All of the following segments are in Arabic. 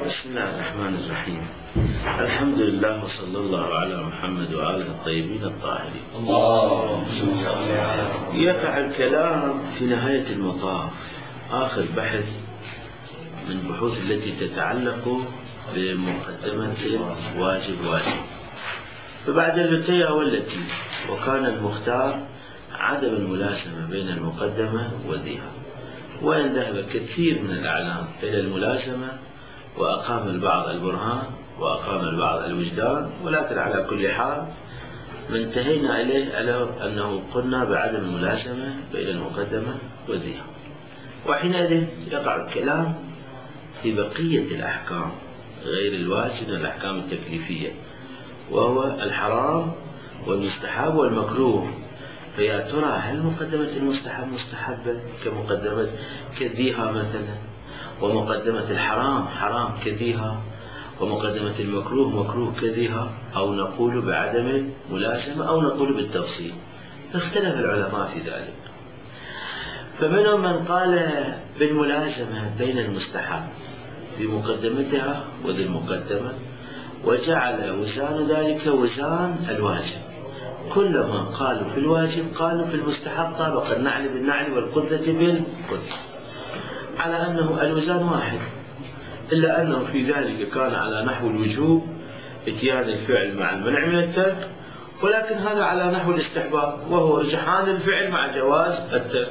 بسم الله الرحمن الرحيم. الحمد لله وصلى الله على محمد وآله الطيبين الطاهرين. يقع الكلام في نهاية المطاف، آخر بحث من بحوث التي تتعلق بمقدمة واجب. فبعد التي والتي، وكان المختار عدم الملازمة بين المقدمة وذيها، وإن ذهب كثير من الأعلام إلى الملازمة وأقام البعض البرهان وأقام البعض الوجدان، ولكن على كل حال ما انتهينا إليه أنه قلنا بعدم الملازمة بين المقدمة وذيها. وحينئذ يقع الكلام في بقية الأحكام غير الواجب من الأحكام التكليفية، وهو الحرام والمستحب والمكروه. فيا ترى هل مقدمة المستحب مستحبة كمقدمة كذيها مثلا، ومقدمة الحرام حرام كذيها، ومقدمة المكروه مكروه كذيها، أو نقول بعدم الملازمة أو نقول بالتفصيل؟ اختلف العلماء في ذلك. فمنهم من قال بالملازمة بين المستحب بمقدمتها وذي المقدمة، وجعل وزان ذلك وزان الواجب. كلما قالوا في الواجب قالوا في المستحب طابق النعل بالنعل والقدة بالقدة، على أنه الوزان واحد، إلا أنه في ذلك كان على نحو الوجوب اتيان الفعل مع المنع من الترك، ولكن هذا على نحو الاستحباب وهو رجحان الفعل مع جواز الترك.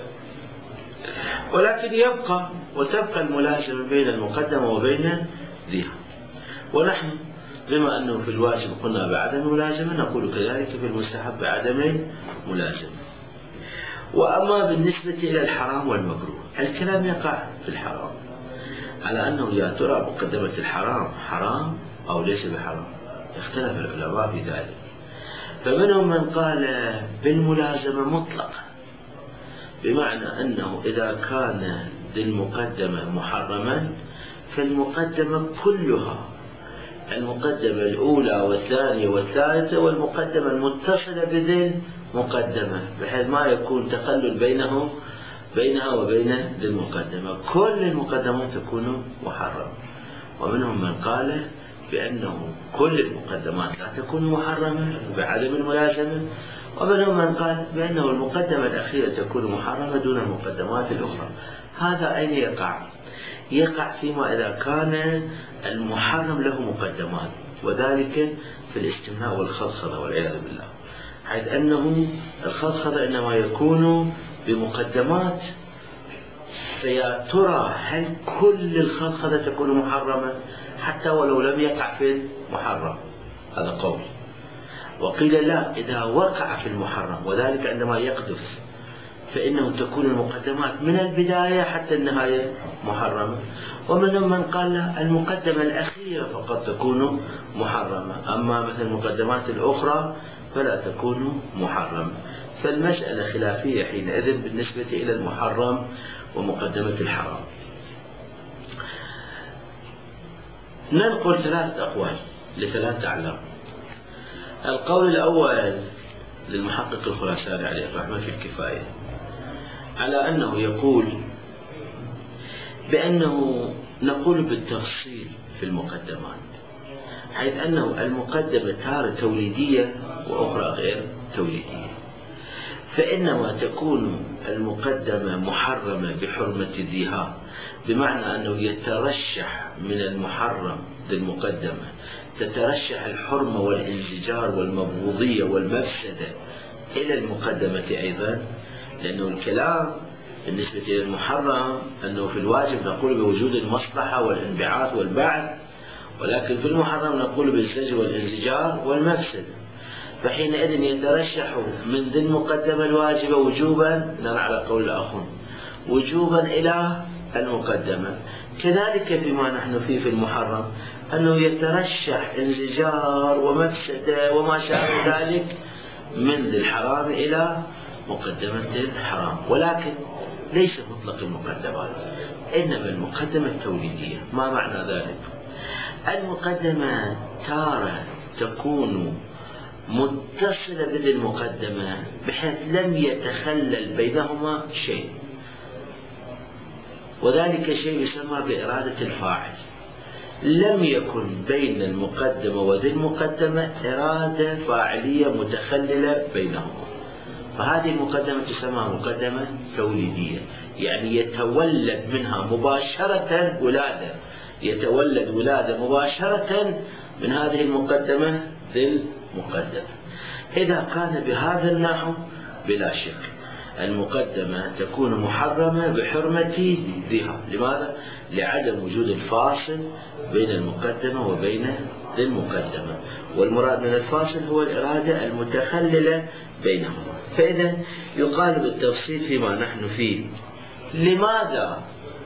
ولكن وتبقى الملازمة بين المقدمة وبين ذيها. ونحن بما أنه في الواجب قلنا بعدم الملازمة، نقول كذلك في المستحب بعدم الملازمة. وأما بالنسبة إلى الحرام والمكروه، الكلام يقع في الحرام على أنه يا ترى مقدمة الحرام حرام أو ليس بحرام، اختلف العلماء في ذلك. فمنهم من قال بالملازمة مطلقا، بمعنى أنه إذا كان للمقدمة محرما فالمقدمة كلها، المقدمة الأولى والثانية والثالثة والمقدمة المتصلة بذي المقدمة، بحيث ما يكون تقلل بينها وبين ذي المقدمة، كل المقدمات تكون محرمة. ومنهم من قال بأنه كل المقدمات لا تكون محرمة بعدم الملازمة، ومنهم من قال بأنه المقدمة الأخيرة تكون محرمة دون المقدمات الأخرى. هذا أين يقع؟ يقع فيما إذا كان المحرم له مقدمات، وذلك في الاستمناء والخلخلة والعياذ بالله، حيث أنه الخلخلة إنما يكون بمقدمات. فيا ترى هل كل الخلخلة تكون محرمة حتى ولو لم يقع في المحرم؟ هذا قول. وقيل لا، إذا وقع في المحرم وذلك عندما يقذف فإنه تكون المقدمات من البداية حتى النهاية محرمة. ومنهم من قال لا، المقدمة الأخيرة فقط تكون محرمة، أما مثل المقدمات الأخرى فلا تكون محرمة. فالمسألة خلافية حينئذ بالنسبة إلى المحرم ومقدمة الحرام. ننقل 3 أقوال ل3 أعلام. القول الأول للمحقق الخراساني عليه الرحمة في الكفاية، على أنه يقول بأنه نقول بالتفصيل في المقدمات، حيث أنه المقدمة تارة توليدية وأخرى غير توليدية، فإنما تكون المقدمة محرمة بحرمة ذيها، بمعنى أنه يترشح من المحرم للمقدمة تترشح الحرمة والانزجار والمبغوضية والمفسدة إلى المقدمة أيضا، لأنه الكلام بالنسبة إلى المحرم أنه في الواجب نقول بوجود المصلحة والانبعاث والبعث، ولكن في المحرم نقول بالزجر والانزجار والمفسدة. فحينئذ يترشح من ذي المقدمة الواجبة وجوبا، نرى على قول الآخر وجوبا إلى المقدمة. كذلك فيما نحن فيه في المحرم أنه يترشح انزجار ومفسدة وما شابه ذلك من ذي الحرام إلى مقدمة الحرام، ولكن ليس مطلق المقدمات، إنما المقدمة التوليدية. ما معنى ذلك؟ المقدمة تارة تكون متصلة بذي المقدمة بحيث لم يتخلل بينهما شيء، وذلك شيء يسمى بإرادة الفاعل. لم يكن بين المقدمة وذي المقدمة إرادة فاعلية متخللة بينهما، فهذه المقدمة تسمى مقدمة توليدية، يعني يتولد منها مباشرة ولادة، يتولد ولادة مباشرة من هذه المقدمة ذي المقدمة. إذا كان بهذا النحو بلا شك المقدمة تكون محرمة بحرمة ذيها. لماذا؟ لعدم وجود الفاصل بين المقدمة وبين ذي المقدمة، والمراد من الفاصل هو الإرادة المتخللة بينهما. فإذا يقال بالتفصيل فيما نحن فيه. لماذا؟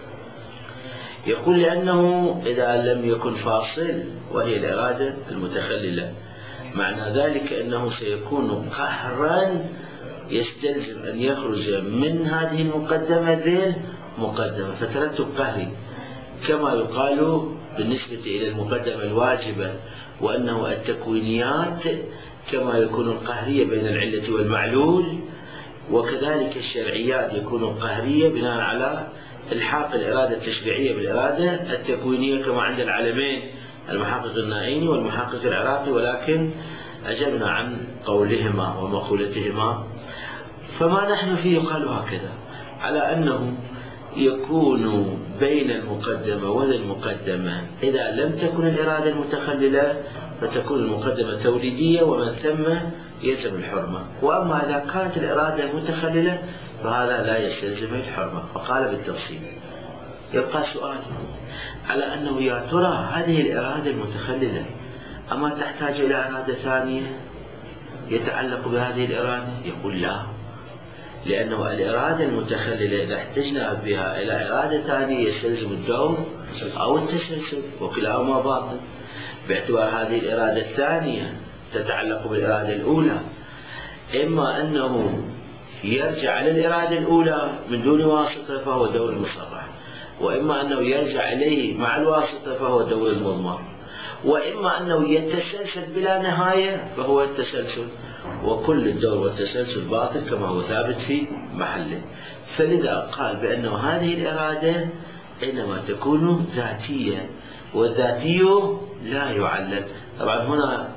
يقول لأنه إذا لم يكن فاصل وهي الإرادة المتخللة، معنى ذلك أنه سيكون قهرا يستلزم أن يخرج من هذه المقدمة ذي المقدمة، فترتب قهري، كما يقال بالنسبة إلى المقدمة الواجبة، وأنه التكوينيات كما يكون القهرية بين العلة والمعلول، وكذلك الشرعيات يكون قهرية بناء على الحاق الإرادة التشريعية بالإرادة التكوينية، كما عند العالمين المحقق النائيني والمحقق العراقي، ولكن أجبنا عن قولهما ومقولتهما. فما نحن فيه يقال هكذا، على أنه يكون بين المقدمة وذي المقدمة إذا لم تكن الإرادة المتخللة فتكون المقدمة توليدية، ومن ثم يلزم الحرمة. وأما إذا كانت الإرادة متخللة فهذا لا يستلزم الحرمة. فقال بالتفصيل. يبقى سؤال على أنه يا ترى هذه الإرادة المتخللة أما تحتاج إلى إرادة ثانية يتعلق بهذه الإرادة؟ يقول لا، لأنه الإرادة المتخللة إذا احتجنا بها إلى إرادة ثانية يستلزم الدور أو التسلسل، وكلاهما باطل، باعتبار هذه الإرادة الثانية تتعلق بالإرادة الأولى، إما أنه يرجع على الإرادة الأولى من دون واسطة فهو دور المصرح، وإما أنه يرجع إليه مع الواسطة فهو دور المضمر، وإما أنه يتسلسل بلا نهاية فهو التسلسل، وكل الدور والتسلسل باطل كما هو ثابت في محله. فلذا قال بأنه هذه الإرادة إنما تكون ذاتية، والذاتي لا يعلل. طبعا هنا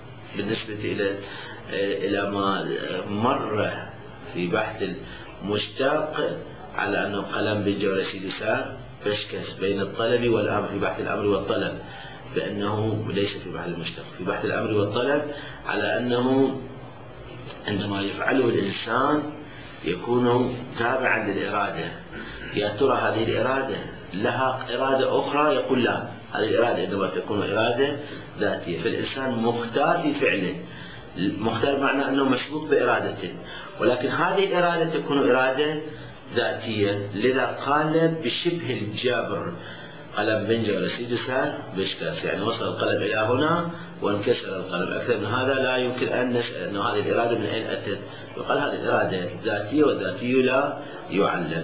بالنسبة إلى ما مر في بحث المشتق على أنه قلم بالجورسي لسان بشكس بين الطلب والأمر في بحث الأمر والطلب، بأنه ليس في بحث المشتق، في بحث الأمر والطلب، على أنه عندما يفعله الإنسان يكون تابعا للإرادة. يا ترى هذه الإرادة لها إرادة أخرى؟ يقول لا، هذه الإرادة عندما تكون إرادة ذاتية، فالإنسان مختار في فعله، مختار معنى أنه مسبوق بإرادته، ولكن هذه الإرادة تكون إرادة ذاتية. لذا قال بشبه الجبر، قلم بنجر رسيد سار بشكاس، يعني وصل القلم إلى هنا وانكسر القلم، أكثر من هذا لا يمكن أن نسأل أنه هذه الإرادة من أين أتت. يقال هذه الإرادة ذاتية والذاتي لا يعلم.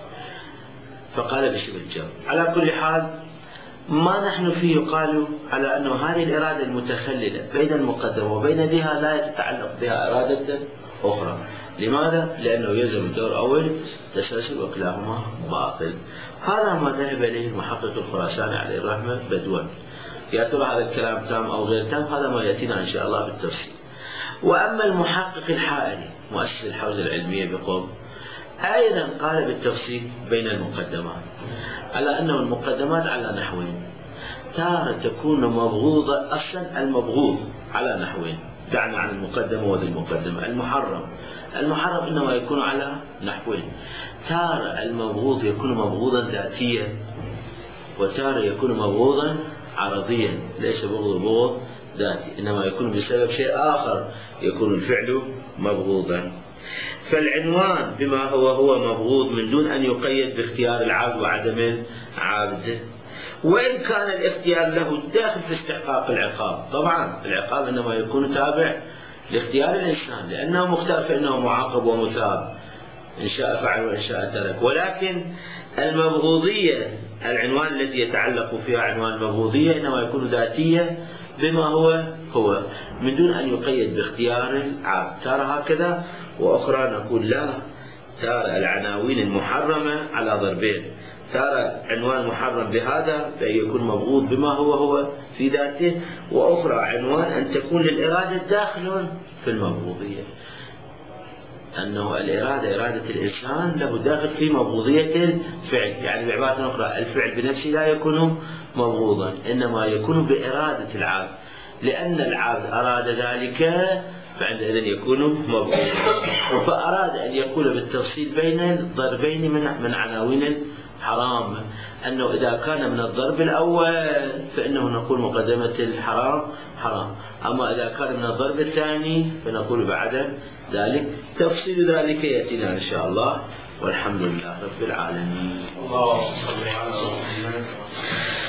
فقال بشبه الجبر. على كل حال ما نحن فيه يقال على أنه هذه الإرادة المتخللة بين المقدمة وبين ذيها لا يتعلق بها إرادة أخرى. لماذا؟ لأنه يلزم الدور أول تسلسل وكلاهما باطل. هذا ما ذهب إليه المحقق الخراساني عليه الرحمة بدوا. يا ترى هذا الكلام تام أو غير تام؟ هذا ما يأتينا إن شاء الله بالتفصيل. وأما المحقق الحائري مؤسس الحوزة العلمية بقوم أيضا قال بالتفصيل بين المقدمات، على أنه المقدمات على نحوين، تارة تكون مبغوضة. أصلا المبغوض على نحوين، دعنا عن المقدمة وذي المقدمة. المحرم إنما يكون على نحوين، تارة المبغوض يكون مبغوضا ذاتيا، وتارة يكون مبغوضا عرضيا، ليس بغض ذاتي، إنما يكون بسبب شيء آخر يكون الفعل مبغوضا. فالعنوان بما هو مبغوض من دون أن يقيد باختيار العبد وعدم العبد، وإن كان الاختيار له داخل في استحقاق العقاب. طبعا العقاب إنما يكون تابع لاختيار الإنسان، لأنه مختار فإنه معاقب ومثاب، إن شاء فعل وإن شاء ترك. ولكن المبغوضية، العنوان الذي يتعلق فيها عنوان المبغوضية، إنما يكون ذاتية بما هو من دون أن يقيد باختيار العبد. ترى هكذا، وأخرى نقول لا، ترى العناوين المحرمة على ضربين، تارة عنوان محرم بهذا فإن يكون مبغوض بما هو في ذاته، وأخرى عنوان أن تكون للإرادة داخل في المبغوضية، أنه الإرادة إرادة الإنسان له داخل في مبغوضية الفعل، يعني بعبارة أخرى الفعل بنفسه لا يكون مبغوضا، إنما يكون بإرادة العابد، لأن العابد أراد ذلك فعندئذ يكون مبغوضا. فأراد أن يقول بالتفصيل بين الضربين من عناوين الحرام، أنه إذا كان من الضرب الأول فإنه نقول مقدمة الحرام حرام، أما إذا كان من الضرب الثاني فنقول بعد ذلك. تفصيل ذلك يأتينا إن شاء الله، والحمد لله رب العالمين. اللهم صل على محمد.